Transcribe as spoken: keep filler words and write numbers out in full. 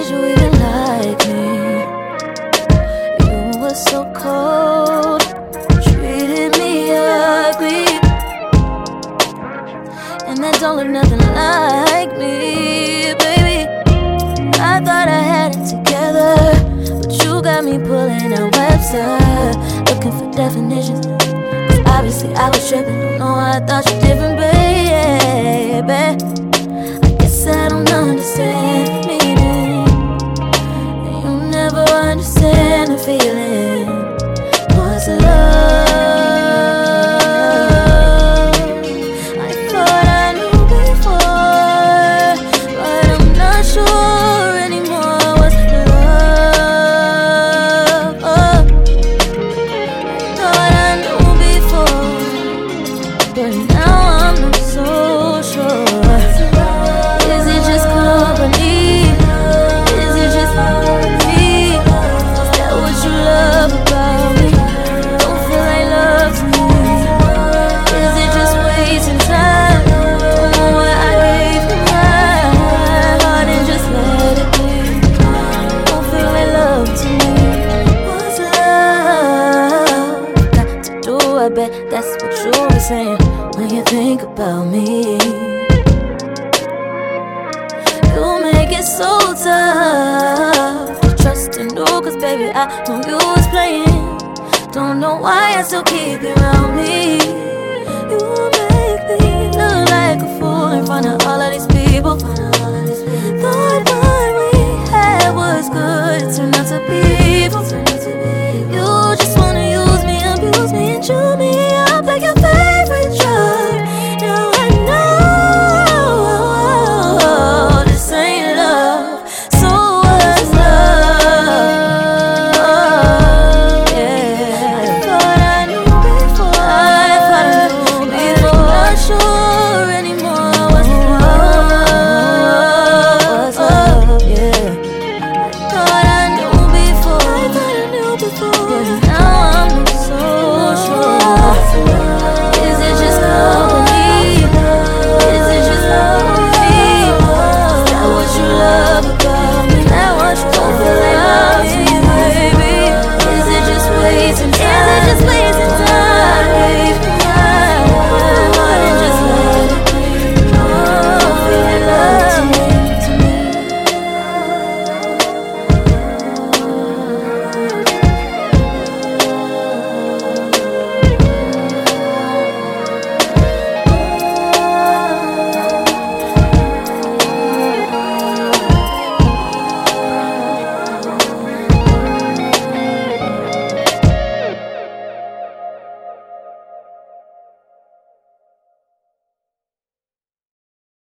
you even like me? You were so cold, treated me ugly, and that don't look nothing like me, baby. I thought I had it together, but you got me pulling out Webster, looking for definitions. Cause obviously I was tripping, don't know why I thought you different, baby. I guess I don't understand the meaning, and you never understand the feeling. What's love? I thought I knew before, but I'm not sure anymore. What's love? Oh, I thought I knew before, but now I'm not so sure. Is it just company? Is it just company? Is that what you love about me? Don't feel like love to me. Is it just wasting time? Don't know what I gave you my heart and just let it be. Don't feel like love to me. What's love got to do? I bet that's what you were saying when you think about me. You make it so tough to trust and do, cause baby I know you was playing. Don't know why I still keep you around me. You make me look like a fool in front of all of these people.